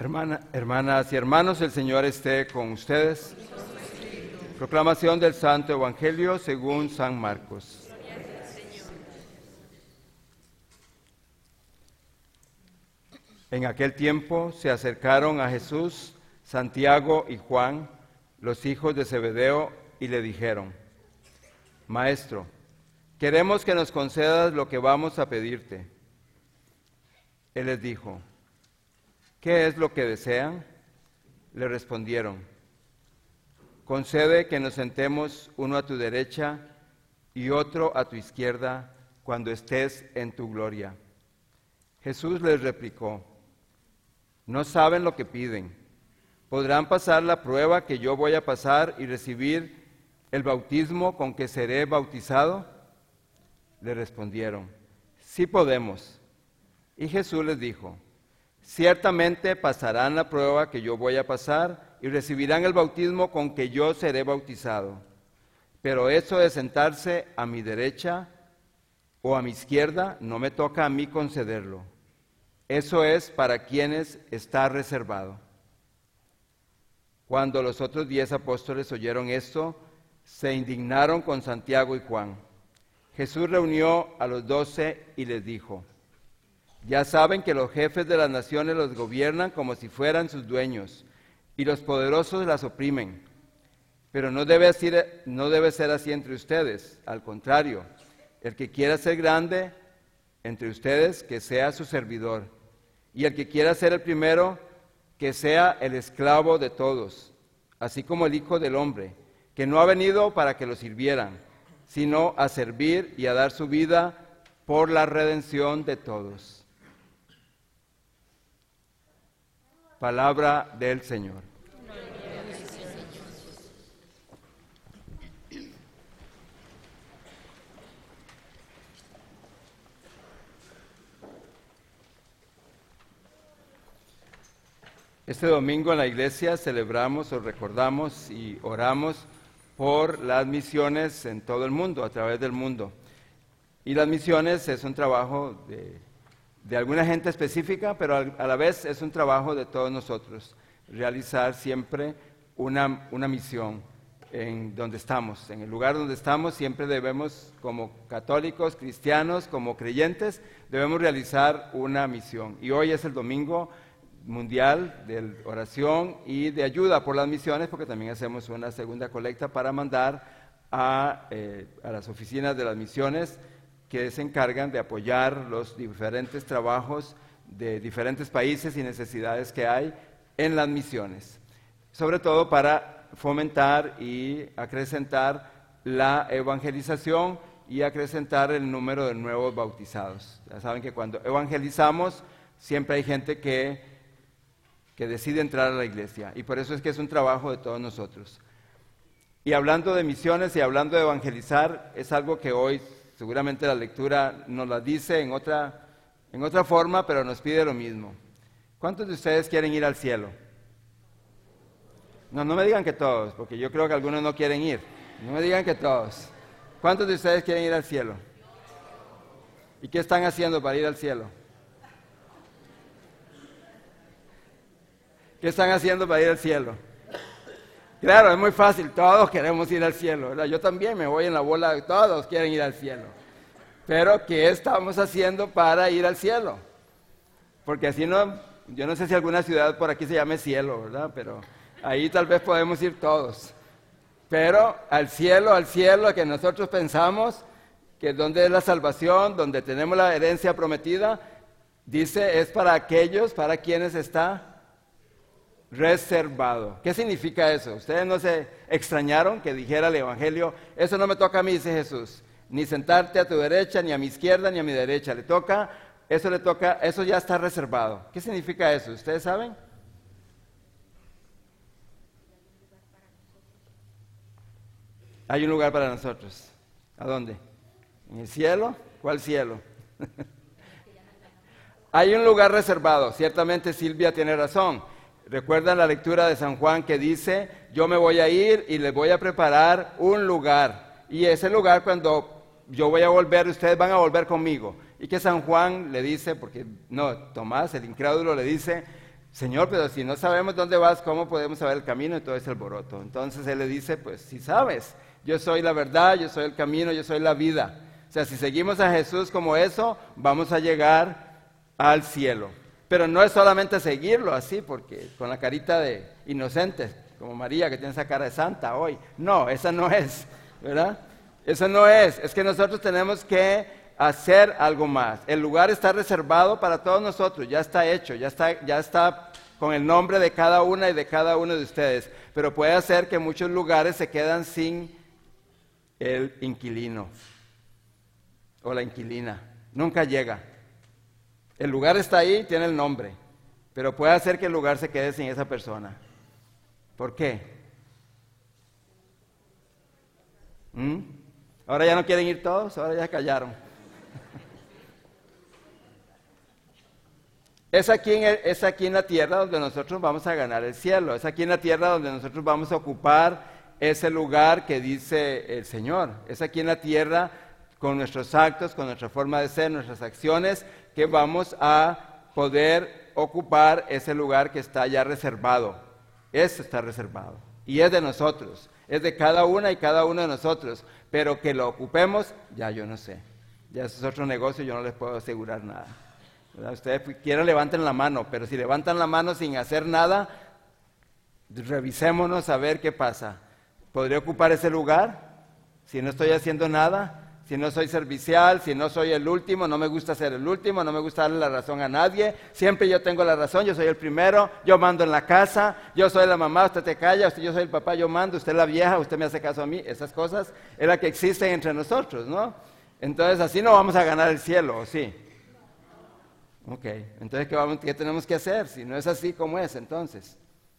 Hermanas y hermanos, el Señor esté con ustedes. Proclamación del Santo Evangelio según San Marcos. En aquel tiempo se acercaron a Jesús Santiago y Juan, los hijos de Zebedeo, y le dijeron: Maestro, queremos que nos concedas lo que vamos a pedirte. Él les dijo: ¿Qué es lo que desean? Le respondieron: concede que nos sentemos uno a tu derecha y otro a tu izquierda cuando estés en tu gloria. Jesús les replicó: no saben lo que piden. ¿Podrán pasar la prueba que yo voy a pasar y recibir el bautismo con que seré bautizado? Le respondieron: sí podemos. Y Jesús les dijo: ciertamente pasarán la prueba que yo voy a pasar y recibirán el bautismo con que yo seré bautizado. Pero eso de sentarse a mi derecha o a mi izquierda no me toca a mí concederlo. Eso es para quienes está reservado. Cuando los otros 10 apóstoles oyeron esto, se indignaron con Santiago y Juan. Jesús reunió a los 12 y les dijo: ya saben que los jefes de las naciones los gobiernan como si fueran sus dueños, y los poderosos las oprimen. Pero no debe ser así entre ustedes. Al contrario, el que quiera ser grande entre ustedes, que sea su servidor. Y el que quiera ser el primero, que sea el esclavo de todos. Así como el Hijo del Hombre, que no ha venido para que lo sirvieran, sino a servir y a dar su vida por la redención de todos. Palabra del Señor. Este domingo en la iglesia celebramos o recordamos y oramos por las misiones en todo el mundo, a través del mundo. Y las misiones es un trabajo de alguna gente específica, pero a la vez es un trabajo de todos nosotros, realizar siempre una misión en donde estamos, en el lugar donde estamos. Siempre debemos, como católicos, cristianos, como creyentes, debemos realizar una misión. Y hoy es el Domingo Mundial de Oración y de Ayuda por las Misiones, porque también hacemos una segunda colecta para mandar a las oficinas de las misiones que se encargan de apoyar los diferentes trabajos de diferentes países y necesidades que hay en las misiones, sobre todo para fomentar y acrecentar la evangelización y acrecentar el número de nuevos bautizados. Ya saben que cuando evangelizamos siempre hay gente que decide entrar a la iglesia, y por eso es que es un trabajo de todos nosotros. Y hablando de misiones y hablando de evangelizar, es algo que hoy seguramente la lectura nos la dice en otra forma, pero nos pide lo mismo. ¿Cuántos de ustedes quieren ir al cielo? No me digan que todos, porque yo creo que algunos no quieren ir. No me digan que todos. ¿Cuántos de ustedes quieren ir al cielo? ¿Y qué están haciendo para ir al cielo? ¿Qué están haciendo para ir al cielo? Claro, es muy fácil, todos queremos ir al cielo, ¿verdad? Yo también me voy en la bola, todos quieren ir al cielo. Pero, ¿qué estamos haciendo para ir al cielo? Porque así no, yo no sé si alguna ciudad por aquí se llame cielo, ¿verdad? Pero ahí tal vez podemos ir todos. Pero al cielo que nosotros pensamos, que es donde es la salvación, donde tenemos la herencia prometida, dice, es para aquellos, para quienes está reservado. ¿Qué significa eso? ¿Ustedes no se extrañaron que dijera el Evangelio: eso no me toca a mí, dice Jesús, ni sentarte a tu derecha, ni a mi izquierda, ni a mi derecha? Eso ya está reservado. ¿Qué significa eso? ¿Ustedes saben? Hay un lugar para nosotros. ¿A dónde? ¿En el cielo? ¿Cuál cielo? Hay un lugar reservado. Ciertamente Silvia tiene razón. ¿Recuerdan la lectura de San Juan que dice: yo me voy a ir y les voy a preparar un lugar? Y ese lugar, cuando yo voy a volver, ustedes van a volver conmigo. Y que San Juan le dice, Tomás, el incrédulo, le dice: Señor, pero si no sabemos dónde vas, ¿cómo podemos saber el camino? Y todo ese alboroto. Entonces él le dice, pues si sabes, yo soy la verdad, yo soy el camino, yo soy la vida. O sea, si seguimos a Jesús como eso, vamos a llegar al cielo. Pero no es solamente seguirlo así, porque con la carita de inocente, como María que tiene esa cara de santa hoy. No, esa no es, ¿verdad? Eso no es que nosotros tenemos que hacer algo más. El lugar está reservado para todos nosotros, ya está hecho, ya está con el nombre de cada una y de cada uno de ustedes. Pero puede ser que muchos lugares se quedan sin el inquilino o la inquilina. Nunca llega. El lugar está ahí, tiene el nombre, pero puede ser que el lugar se quede sin esa persona. ¿Por qué? Ahora ya no quieren ir todos, ahora ya callaron. Es aquí en la tierra donde nosotros vamos a ganar el cielo, es aquí en la tierra donde nosotros vamos a ocupar ese lugar que dice el Señor, es aquí en la tierra con nuestros actos, con nuestra forma de ser, nuestras acciones, que vamos a poder ocupar ese lugar que está ya reservado. Eso está reservado y es de nosotros, es de cada una y cada uno de nosotros, pero que lo ocupemos, ya yo no sé, ya eso es otro negocio, yo no les puedo asegurar nada. ¿Verdad? Ustedes quieran levanten la mano, pero si levantan la mano sin hacer nada, revisémonos a ver qué pasa. ¿Podré ocupar ese lugar si no estoy haciendo nada? Si no soy servicial, si no soy el último, no me gusta ser el último, no me gusta darle la razón a nadie, siempre yo tengo la razón, yo soy el primero, yo mando en la casa, yo soy la mamá, usted te calla, yo soy el papá, yo mando, usted es la vieja, usted me hace caso a mí, esas cosas es la que existen entre nosotros, ¿no? Entonces así no vamos a ganar el cielo, ¿o sí? Ok, entonces ¿qué tenemos que hacer? Si no es así, ¿cómo es entonces?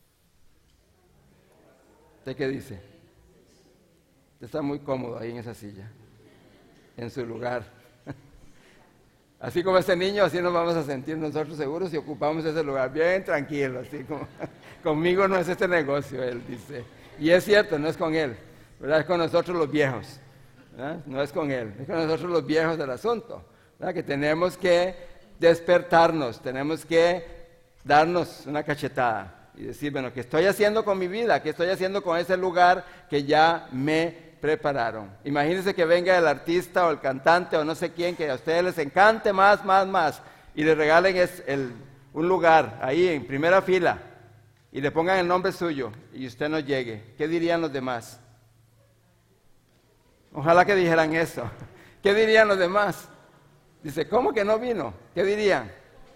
¿Usted qué dice? Usted está muy cómodo ahí en esa silla, en su lugar. Así como este niño, así nos vamos a sentir nosotros seguros si ocupamos ese lugar, bien tranquilo, así como, conmigo no es este negocio, él dice. Y es cierto, no es con él, ¿verdad? Es con nosotros los viejos, ¿verdad? No es con él, es con nosotros los viejos del asunto, ¿verdad? Que tenemos que despertarnos, tenemos que darnos una cachetada y decir, bueno, ¿qué estoy haciendo con mi vida? ¿Qué estoy haciendo con ese lugar que ya me prepararon? Imagínense que venga el artista o el cantante o no sé quién, que a ustedes les encante más, y le regalen un lugar ahí en primera fila y le pongan el nombre suyo y usted no llegue. ¿Qué dirían los demás? Ojalá que dijeran eso. ¿Qué dirían los demás? Dice, ¿cómo que no vino? ¿Qué dirían?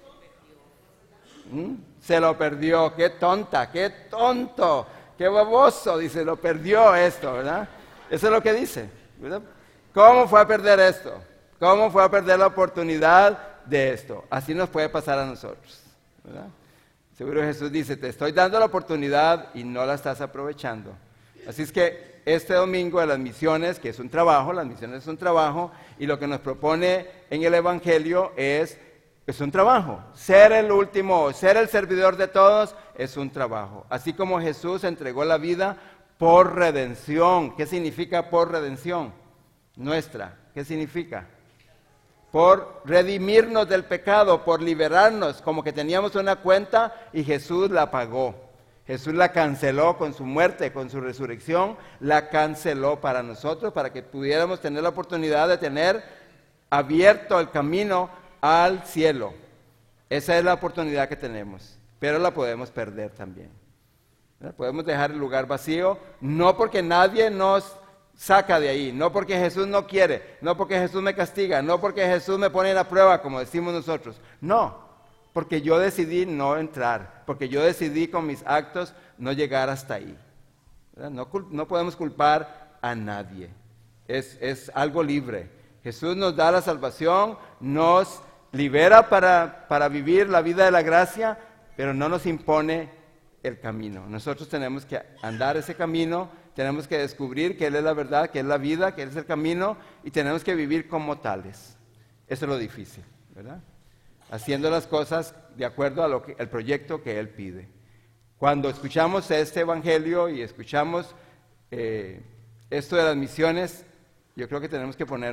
Se lo perdió, qué tonta, qué tonto, qué baboso, dice, lo perdió esto, ¿verdad? Eso es lo que dice, ¿verdad? ¿Cómo fue a perder esto? ¿Cómo fue a perder la oportunidad de esto? Así nos puede pasar a nosotros, ¿verdad? Seguro Jesús dice, te estoy dando la oportunidad y no la estás aprovechando. Así es que este domingo de las misiones, que es un trabajo, las misiones es un trabajo, y lo que nos propone en el Evangelio es un trabajo. Ser el último, ser el servidor de todos es un trabajo. Así como Jesús entregó la vida por redención. ¿Qué significa por redención? Nuestra. ¿Qué significa? Por redimirnos del pecado, por liberarnos, como que teníamos una cuenta y Jesús la pagó. Jesús la canceló con su muerte, con su resurrección, la canceló para nosotros, para que pudiéramos tener la oportunidad de tener abierto el camino al cielo. Esa es la oportunidad que tenemos, pero la podemos perder también. Podemos dejar el lugar vacío, no porque nadie nos saca de ahí, no porque Jesús no quiere, no porque Jesús me castiga, no porque Jesús me pone en la prueba, como decimos nosotros. No, porque yo decidí no entrar, porque yo decidí con mis actos no llegar hasta ahí. No podemos culpar a nadie, es algo libre. Jesús nos da la salvación, nos libera para vivir la vida de la gracia, pero no nos impone el camino. Nosotros tenemos que andar ese camino, tenemos que descubrir que Él es la verdad, que es la vida, que Él es el camino, y tenemos que vivir como tales. Eso es lo difícil, ¿verdad? Haciendo las cosas de acuerdo al proyecto que Él pide. Cuando escuchamos este evangelio y escuchamos esto de las misiones, yo creo que tenemos que ponernos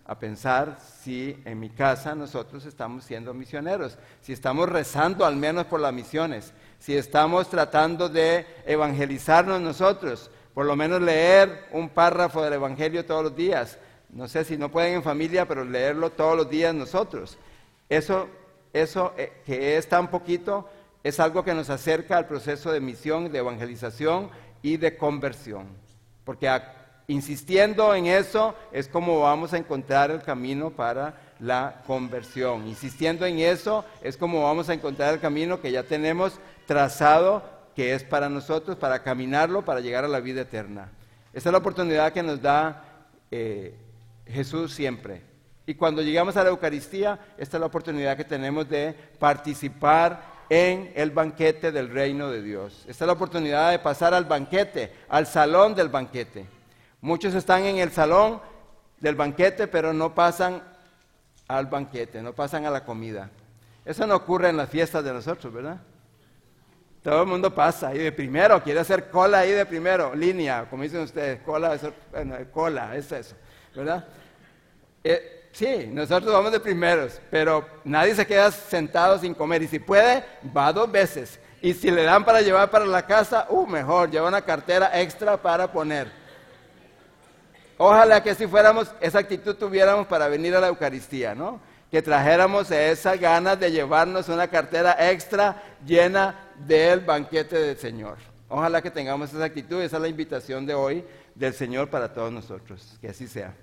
a pensar si en mi casa nosotros estamos siendo misioneros, si estamos rezando al menos por las misiones, si estamos tratando de evangelizarnos nosotros, por lo menos leer un párrafo del Evangelio todos los días. No sé si no pueden en familia, pero leerlo todos los días nosotros. Eso que es tan poquito, es algo que nos acerca al proceso de misión, de evangelización y de conversión. Porque insistiendo en eso es como vamos a encontrar el camino para la conversión. Insistiendo en eso es como vamos a encontrar el camino que ya tenemos trazado, que es para nosotros, para caminarlo, para llegar a la vida eterna. Esa es la oportunidad que nos da Jesús siempre. Y cuando llegamos a la Eucaristía, esta es la oportunidad que tenemos de participar en el banquete del reino de Dios. Esta es la oportunidad de pasar al banquete, al salón del banquete. Muchos están en el salón del banquete, pero no pasan al banquete, no pasan a la comida. Eso no ocurre en las fiestas de nosotros, ¿verdad? Todo el mundo pasa ahí de primero, quiere hacer cola ahí de primero, línea, como dicen ustedes, cola, cola, es eso, ¿verdad? Sí, nosotros vamos de primeros, pero nadie se queda sentado sin comer, y si puede, va 2 veces. Y si le dan para llevar para la casa, mejor, lleva una cartera extra para poner. Ojalá que si fuéramos, esa actitud tuviéramos para venir a la Eucaristía, ¿no? Que trajéramos esas ganas de llevarnos una cartera extra llena del banquete del Señor. Ojalá que tengamos esa actitud, esa es la invitación de hoy del Señor para todos nosotros, que así sea.